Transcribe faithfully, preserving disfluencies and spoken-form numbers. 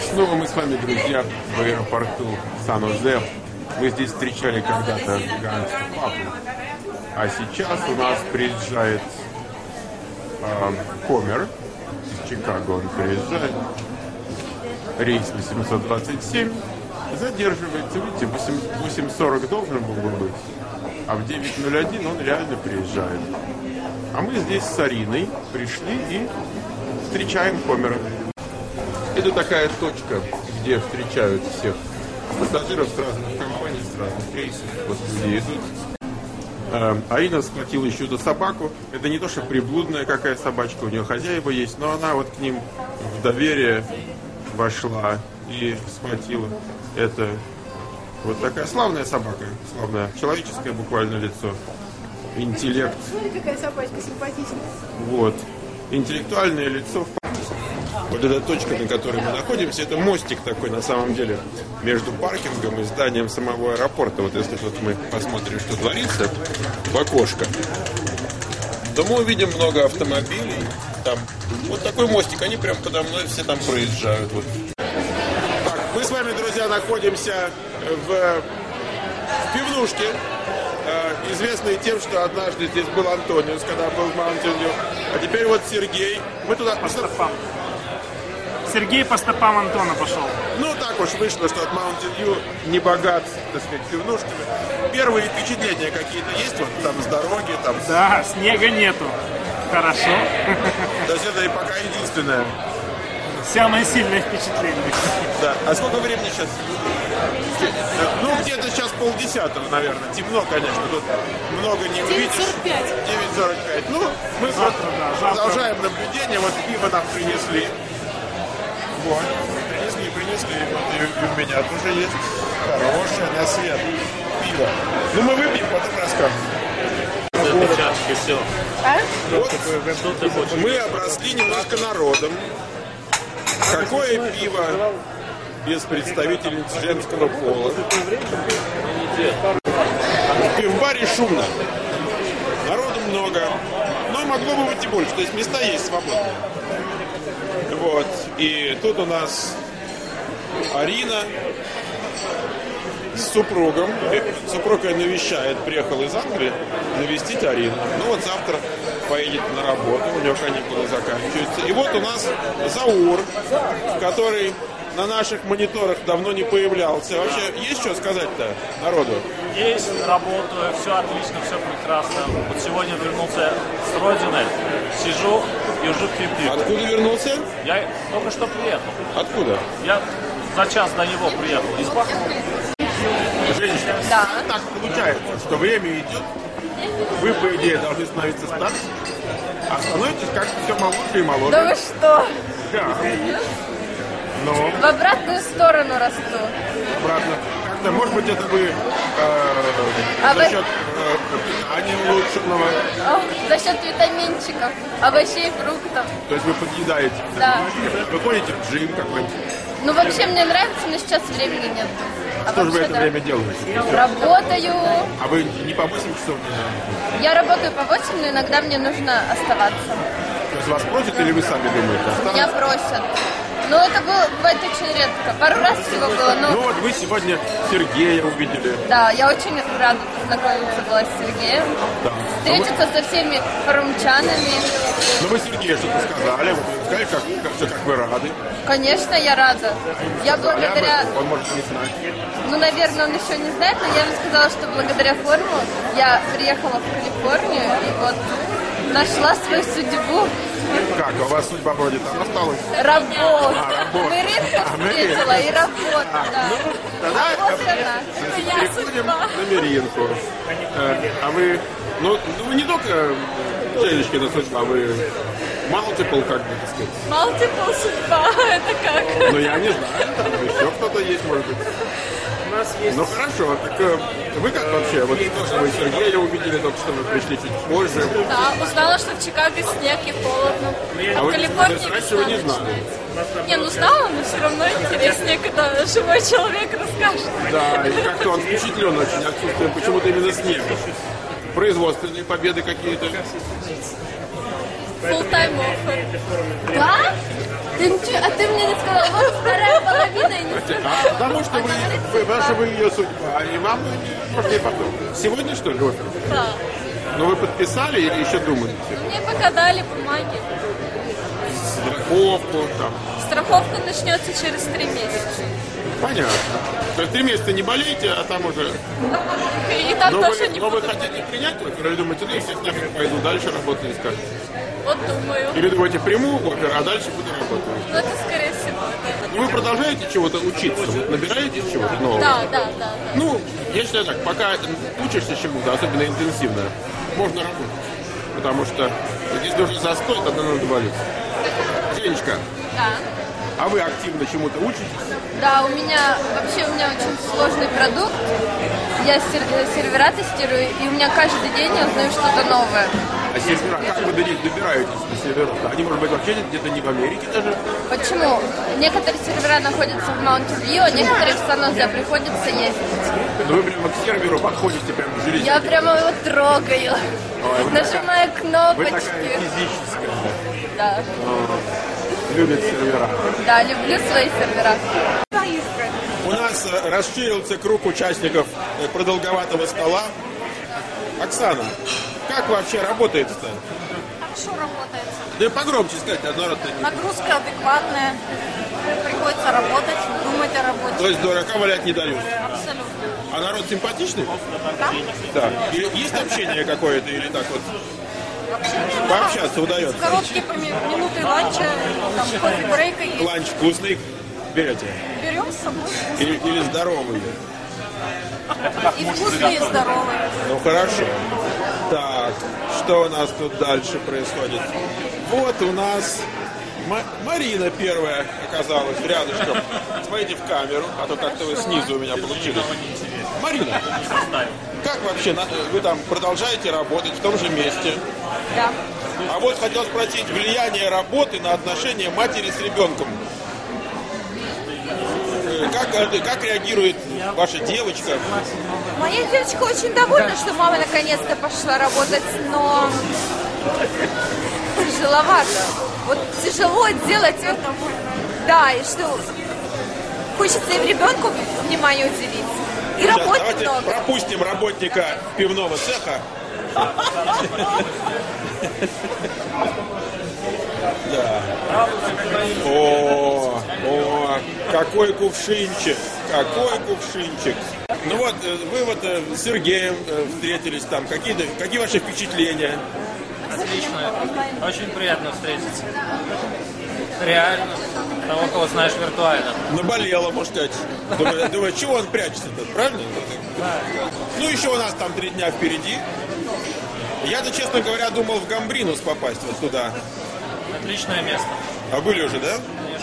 Снова мы с вами, друзья, в аэропорту Сан-Жозе. Мы здесь встречали когда-то гигантского папу. А сейчас у нас приезжает э, Комер. Из Чикаго он приезжает. Рейс восемьсот двадцать семь. Задерживается, видите, в восемь сорок должен был бы быть. А в девять ноль один он реально приезжает. А мы здесь с Ариной пришли и встречаем Комера. Это такая точка, где встречают всех пассажиров с разных компаний, с разных рейсов. Вот люди идут. А, Арина схватила еще за собаку. Это не то, что приблудная какая собачка, у нее хозяева есть, но она вот к ним в доверие вошла и схватила. Это вот такая славная собака, славное человеческое буквально лицо. Интеллект. Смотри, какая собачка симпатичная. Вот. Интеллектуальное лицо. Вот эта точка, на которой мы находимся, это мостик такой на самом деле между паркингом и зданием самого аэропорта. Вот если вот мы посмотрим, что творится в окошко, то мы увидим много автомобилей. Там вот такой мостик, они прям подо мной все там проезжают. Вот. Так, мы с вами, друзья, находимся в, в пивнушке, э, известной тем, что однажды здесь был Антониус, когда был в Mountain Dew. А теперь вот Сергей. Мы туда... По стопам. Сергей по стопам Антона пошел. Ну, так уж вышло, что от Mountain Dew не богат, так сказать, пивнушками. Первые впечатления какие-то есть вот там с дороги? Там... Да, снега нету. Хорошо. То есть это и пока единственное. Самое сильное впечатление. Да. А сколько времени сейчас? Ну, где-то сейчас полдесятого, наверное. Темно, конечно. Тут много не увидишь. девять сорок пять. девять сорок пять. Ну, мы Завтра, вот да, продолжаем наблюдение. Вот пиво нам принесли. Вот. Принесли, принесли. Вот и, и у меня тоже есть хорошее на свет пиво. Ну, мы выпьем, потом расскажем. Все. А? Вот. Мы обросли немножко народом. Какое пиво без представительниц женского пола? В пивбаре шумно. Народу много. Но могло бы быть и больше. То есть места есть свободные. Вот. И тут у нас Арина с супругом. Супруг ее навещает, приехал из Англии навестить Арину. Ну вот завтра поедет на работу, у него каникулы заканчиваются. И вот у нас Заур, который на наших мониторах давно не появлялся. Вообще есть что сказать-то народу? Есть, работаю, все отлично, все прекрасно. Вот сегодня вернулся с родины, сижу и уже пью. Откуда вернулся? Я только что приехал. Откуда? Я за час до него приехал, из Бахмута. Женщина, Да. так получается, что время идет, вы, по идее, должны становиться старше, а становитесь как-то все моложе и моложе. Да вы что? Да. Но В обратную сторону расту. обратно, как-то, может быть, это вы э, А за вы- счет э, питания улучшенного, О, за счет витаминчиков, овощей, фруктов. то есть вы подъедаете. Да. Вы ходите в джим какой-нибудь. Ну, вообще мне нравится, но сейчас времени нет. А Что же вы вообще, это да. время делаете? Работаю. А вы не по восемь часов не Я работаю по восемь, но иногда мне нужно оставаться. То есть вас просят или вы сами думаете? Меня Останутся? просят. Но это было, бывает очень редко. Пару раз всего было, но... Ну вот вы сегодня Сергея увидели. Да, я очень рада познакомиться была с Сергеем. Да. Встретиться со всеми парумчанами. Ну вы Сергею что-то сказали, вот вы сказали, как, как, что, как вы рады. Конечно, я рада. Я благодаря... Он может не знать. Ну, наверное, он еще не знает, но я ему сказала, что благодаря форуму я приехала в Калифорнию и вот нашла свою судьбу. Как, а у вас судьба вроде там осталась? Работа. А, работа. Меринку А, Меринку. встретила и работа, да. Тогда Вот она. переходим на Меринку. Э, А вы, ну, ну вы не только Женечкина судьба, вы multiple, как бы, так сказать. Multiple судьба, это как? Ну я не знаю, там еще кто-то есть, может быть. У нас есть... Ну хорошо, так э, вы как вообще? Вот то, что вы Сергея увидели, только что вы пришли чуть позже. Да, узнала, что в Чикаго снег и холодно. А в вы Калифорнии то есть раньше вы не весна знали? начинается. Не, ну знала, но все равно интереснее, когда живой человек расскажет. Да, и как-то он впечатлен очень отсутствием почему-то именно снега. Производственные победы какие-то. Full-time offer. Да? Ты ничего, а ты мне не сказал, вот вторая половина и не сказал. А, потому что вы, вы, потому что вы ее судьба, и вам можно и потом. Сегодня, что ли, опер? Да. Ну вы подписали или еще думаете? Мне пока дали бумаги. Страховку там. Страховка начнется через три месяца. Понятно. То есть три месяца не болеете, а там уже... И там Но тоже вы, не но вы буду. хотите принять опер, или думаете, ну, всех нахрен пойду дальше работу искать? Вот думаю. Или думаете, приму опер, а дальше буду работать? Ну, это скорее всего. Ну, вы продолжаете чего-то учиться? Вот набираете чего-то нового? Да, да, да, да. Ну, я считаю так, пока учишься чему-то, особенно интенсивно, можно работать. Потому что если уже застой, тогда надо болеть. Женечка, Да. а вы активно чему-то учитесь? Да, у меня вообще у меня очень сложный продукт. Я сер- сервера тестирую, и у меня каждый день я узнаю что-то новое. А сервера, как вы до них добираетесь, до серверов? Они, может быть, вообще где-то не в Америке даже? Почему? Некоторые сервера находятся в Маунт-Вью, а некоторые в Сан-Хозе, приходится ездить. Ну, вы прямо к серверу подходите, прям в железо. Я прямо его трогаю, Ой, вы нажимаю Вы кнопочки. такая физическая. Да. Любит сервера. Да, люблю свои сервера. У нас э, расширился круг участников э, продолговатого стола. Оксана, как вообще работает-то? Хорошо работает. Да и погромче сказать, а народ-то не... Нагрузка адекватная. Приходится работать, думать о работе. То есть дурака валять не дают. Абсолютно. А народ симпатичный? Да? Да. Или есть общение какое-то, или так вот Общение, пообщаться да. удается? Короткие поми- минуты ланча, там, кофе брейка есть. Ланч вкусный берете? Берем с собой. Или, или здоровый? И вкусные, и здоровые. Ну хорошо. Так, что у нас тут дальше происходит? Вот у нас Ма- Марина первая оказалась рядышком. Смотрите в камеру, а то как-то вы снизу у меня получились. Марина, как вообще, на- вы там продолжаете работать в том же месте? Да. А вот хотел спросить, влияние работы на отношения матери с ребенком. Э, Как, это- как реагирует ваша девочка? Моя девочка очень довольна, что мама наконец-то пошла работать, но Тяжеловато. Вот тяжело делать это. да, и что хочется и ребенку внимание уделить, и Сейчас, работы давайте много. пропустим работника пивного цеха. Да. О, о, какой кувшинчик, какой кувшинчик. Ну вот, э, вы вот э, с Сергеем э, встретились там. Какие, какие ваши впечатления? Отлично. Очень приятно встретиться. Реально. Того, кого знаешь виртуально. Наболело, можно сказать. Думаю, думаю, чего он прячется-то, правильно? Ну, еще у нас там три дня впереди. Я-то, честно говоря, думал в Гамбринус попасть вот туда. Отличное место. А были уже, да?